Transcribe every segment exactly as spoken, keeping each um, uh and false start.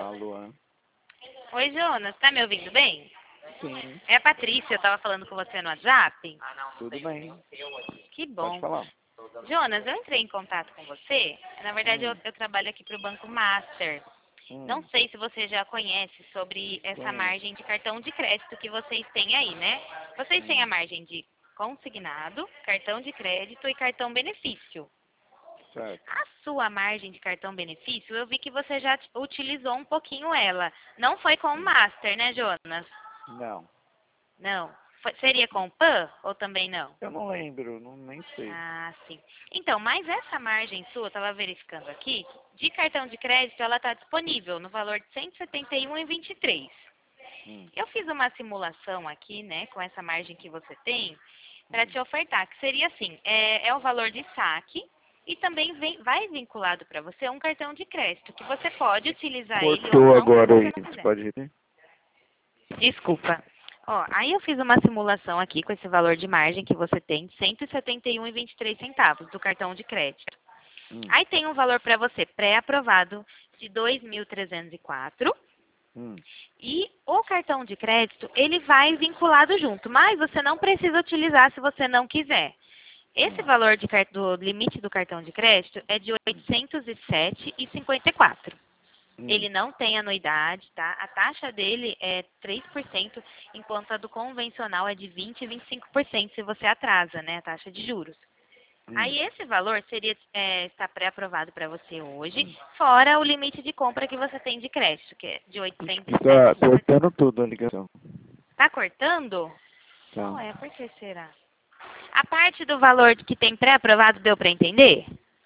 Alô? Oi, Jonas, tá me ouvindo bem? Sim, É a Patrícia, eu tava falando com você no WhatsApp. tudo bem. Que Pode bom. falar. Jonas, eu entrei em contato com você. Na verdade, eu, Hum, eu trabalho aqui pro Banco Master. Não hum, sei se você já conhece sobre essa conheço. margem de cartão de crédito que vocês têm aí, né? Vocês têm a Hum, margem de consignado, cartão de crédito e cartão benefício. certo. A sua margem de cartão benefício, eu vi que você já utilizou um pouquinho ela. Não foi com o Sim. Master, né, Jonas? Não, Não. Foi- seria com o Pan ou também não? eu não lembro, não, nem sei. Ah, sim. Então, mas essa margem sua, eu estava verificando aqui, de cartão de crédito, ela está disponível no valor de cento e setenta e um vírgula vinte e três. Hum, Eu fiz uma simulação aqui, né, com essa margem que você tem, para hum. te ofertar, que seria assim, é, é o valor de saque e também vem, vai vinculado para você um cartão de crédito, que você pode utilizar ele ou Cortou não, se agora você aí, não você quiser. pode repetir? Desculpa. Ó, aí eu fiz uma simulação aqui com esse valor de margem que você tem, cento e setenta e um vírgula vinte e três centavos do cartão de crédito. Hum, Aí tem um valor para você pré-aprovado de dois mil trezentos e quatro hum, e o cartão de crédito, ele vai vinculado junto, mas você não precisa utilizar se você não quiser. Esse hum, valor de, car- do limite do cartão de crédito é de oitocentos e sete vírgula cinquenta e quatro. hum. Ele não tem anuidade, tá? A taxa dele é três por cento, enquanto a do convencional é de vinte e vinte e cinco por cento se você atrasa, né? A taxa de juros. Hum, Aí esse valor seria é, está pré-aprovado para você hoje, hum. fora o limite de compra que você tem de crédito, que é de Acho oitocentos que e sete tá vírgula cinquenta e cortando quatro. tudo a ligação. Tá cortando? Tá. Ué, por que será? A parte do valor que tem pré-aprovado deu para entender?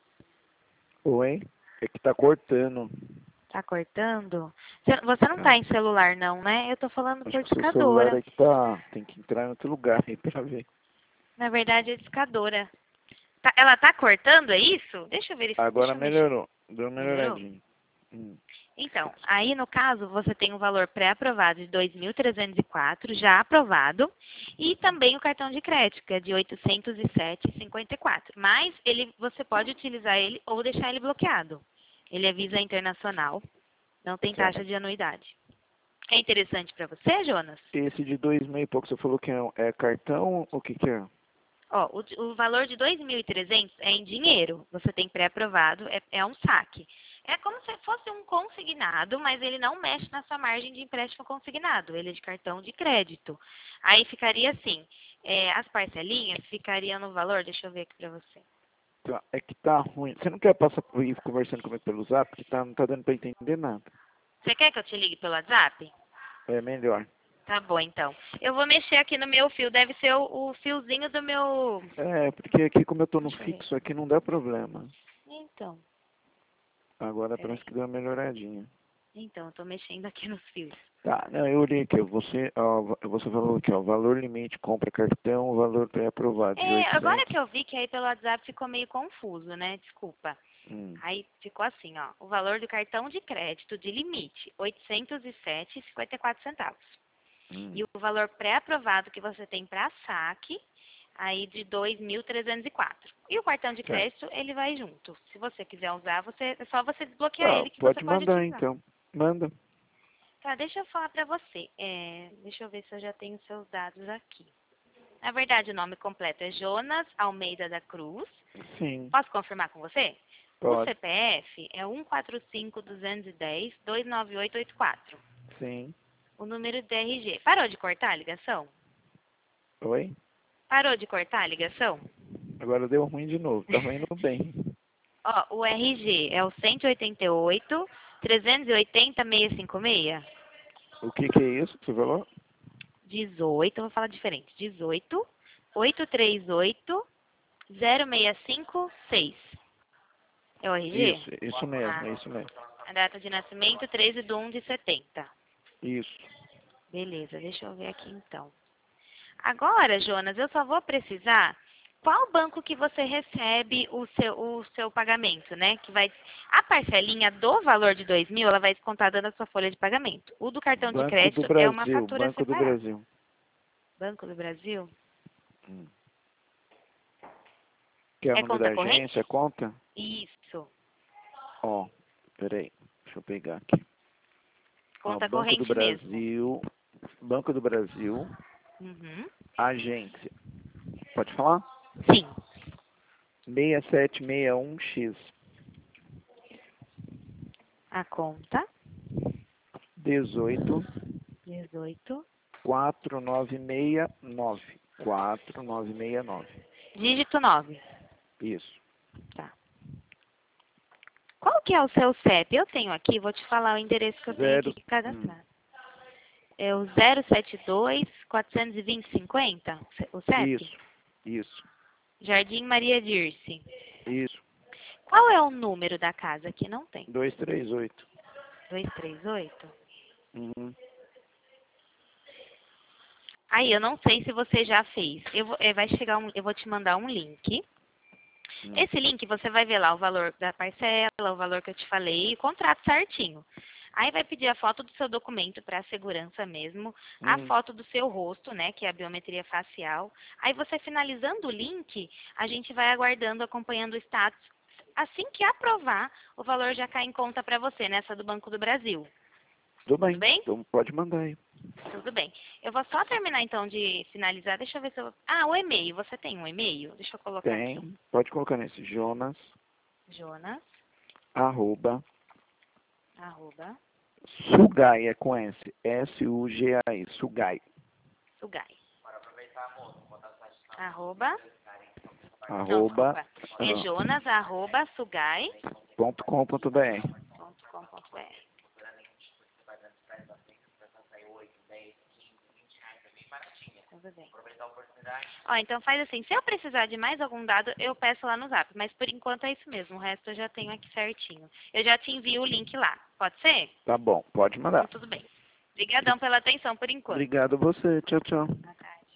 Oi? É que tá cortando. Tá cortando? Você você não tá Tá. em celular não, né? Eu tô falando Acho por que o seu celular discadora. aí que tá. Tem que entrar em outro lugar aí pra ver. Na verdade é discadora. Tá- ela tá cortando, é isso? Deixa eu verificar, Agora deixa eu mexer. melhorou. Deu uma Melhorou? melhoradinha. Hum, Então, aí no caso você tem um valor pré-aprovado de dois mil trezentos e quatro, já aprovado, e também o cartão de crédito, que é de oitocentos e sete vírgula cinquenta e quatro. Mas ele, você pode utilizar ele ou deixar ele bloqueado. Ele é Visa Internacional, não tem certo. taxa de anuidade. É interessante para você, Jonas? Esse de dois mil e pouco, você falou que é, é cartão? O que que é? Ó, o, o valor de dois mil e trezentos é em dinheiro. Você tem pré-aprovado, é, é um saque. É como se fosse um consignado, mas ele não mexe na sua margem de empréstimo consignado. Ele é de cartão de crédito. Aí ficaria assim, é, as parcelinhas ficariam no valor, deixa eu ver aqui pra você. Tá, é que tá ruim. Você não quer passar por ir conversando comigo pelo zap? Que tá, não tá dando pra entender nada. Você quer que eu te ligue pelo WhatsApp? É melhor. Tá bom, então. Eu vou mexer aqui no meu fio, deve ser o, o fiozinho do meu... É, porque aqui como eu tô no Deixa eu ver. fixo aqui não dá problema. Então, Agora parece peraí. que deu uma melhoradinha. Então, eu tô mexendo aqui nos fios. Tá, não, eu olhei aqui, ó, você, ó, você falou aqui, ó, valor limite, compra cartão, valor pré-aprovado de É, agora oitocentos. que eu vi que aí pelo WhatsApp ficou meio confuso, né? Desculpa. Hum, Aí ficou assim, ó. O valor do cartão de crédito de limite, oitocentos e sete vírgula cinquenta e quatro centavos. E hum, o valor pré-aprovado que você tem para saque, aí de dois mil trezentos e quatro. E o cartão de certo. crédito, ele vai junto. Se você quiser usar, você, é só você desbloquear Tá, ele que você pode pode mandar utilizar. então. Manda. Tá, deixa eu falar pra você. É, deixa eu ver se eu já tenho seus dados aqui. Na verdade, o nome completo é Jonas Almeida da Cruz. Sim, Posso confirmar com você? O pode. C P F é um quatro cinco, dois um zero, dois nove oito oito quatro. Sim. O número de R G. Parou de cortar a ligação? Oi? Parou de cortar a ligação? Agora deu ruim de novo, tava indo bem. Ó, o R G é o cento e oitenta e oito, trezentos e oitenta, seiscentos e cinquenta e seis. O que que é isso que você falou? dezoito, eu vou falar diferente. dezoito, oitocentos e trinta e oito, zero seis cinco seis. É o R G? Isso, isso mesmo, Ah, é isso mesmo. a data de nascimento, treze de um de setenta. Isso. Beleza, deixa eu ver aqui então. Agora, Jonas, eu só vou precisar qual banco que você recebe o seu, o seu pagamento, né? Que vai a parcelinha do valor de dois mil, ela vai descontada na sua folha de pagamento. O do cartão de Banco do crédito é uma Brasil, fatura Banco do separada. Brasil. Banco do Brasil? Hum. Quer o É número conta da agência, corrente? conta? Isso. Ó, peraí, deixa eu pegar aqui. Conta Ó, Banco corrente do mesmo. Brasil, Banco do Brasil, Uhum. agência. Pode falar? Sim. seis sete seis um X. A conta. dezoito, dezoito. quatro nove seis nove. quatro nove seis nove. Dígito nove. Isso. Tá. Qual que é o seu C E P? Eu tenho aqui, vou te falar o endereço que eu tenho Zero. aqui que cadastrar. É o zero sete dois, quatrocentos e vinte, cinquenta, o C E P? Isso. Isso. Jardim Maria Dirce. Isso. Qual é o número da casa? Aqui não tem. dois três oito. dois três oito? Uhum. Aí, eu não sei se você já fez. Eu vou, eh, vai chegar um, eu vou te mandar um link. Hum. Esse link você vai ver lá o valor da parcela, o valor que eu te falei e o contrato certinho. Aí vai pedir a foto do seu documento para a segurança mesmo, a Hum. foto do seu rosto, né, que é a biometria facial. Aí você finalizando o link, a gente vai aguardando, acompanhando o status. Assim que aprovar, o valor já cai em conta para você, nessa do Banco do Brasil. Tudo bem. Tudo bem? Então pode mandar aí. Tudo bem. Eu vou só terminar então de finalizar. Deixa eu ver se eu... Ah, o e-mail. Você tem um e-mail? Deixa eu colocar aqui. Tem. Pode colocar nesse. Jonas, Jonas, arroba, arroba, Sugai, é com S. S U G A I. Sugai. Sugai. Arroba. Não, Arroba. desculpa. É Jonas, arroba, sugai, Ponto com ponto br. ponto com ponto br. Tudo bem. Ó, então faz assim, se eu precisar de mais algum dado, eu peço lá no Zap. Mas por enquanto é isso mesmo, o resto eu já tenho aqui certinho. Eu já te envio o link lá, pode ser? Tá bom, pode mandar. Então tudo bem. Obrigadão pela atenção por enquanto. Obrigado a você. Tchau, tchau. Ah, tá.